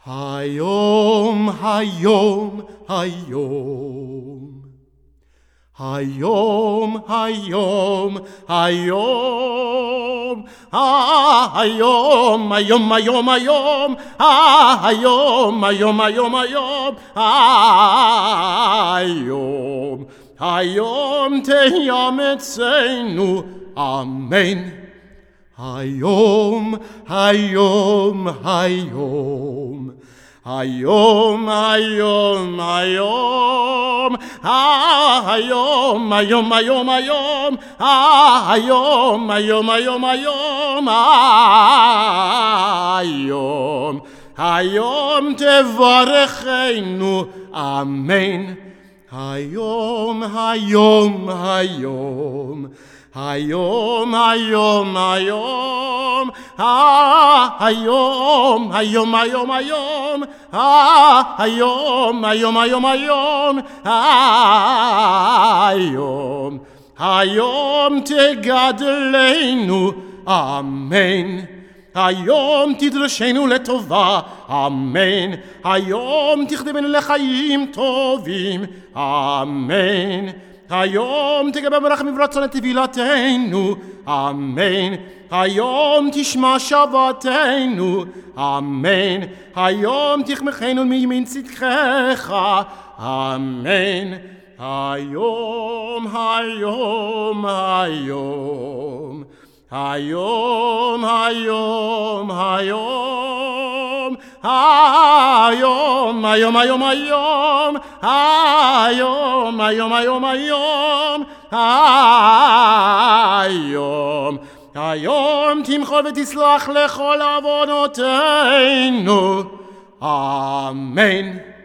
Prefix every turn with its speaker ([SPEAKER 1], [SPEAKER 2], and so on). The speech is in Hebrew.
[SPEAKER 1] היום, היום, היום. היום, היום, היום. היום, היום, היום, היום. היום, היום, היום, היום. היום, היום תהיה אצלנו, אמן. היום, היום, היום. היום, היום, היום. היום, היום, היום, היום. היום, היום, היום, היום. היום, היום תברכנו, אמן. היום, היום, היום. היום, היום, היום. היום, היום, היום, היום. היום, היום, היום, היום. היום, היום תגדלנו, אמן. היום תדרשנו לטובה, אמן. היום תכתבנו לחיים טובים, אמן. היום תגבה ברחמים ורצון את תפילתנו, אמן. היום תשמע שבתנו, אמן. היום תחמכנו מימין צדקך, אמן. היום, היום, היום. היום, היום, היום. היום, היום, היום, היום. היום, היום, היום, היום. היום, היום תמחול ותסלח לכל עוונותינו, אמן.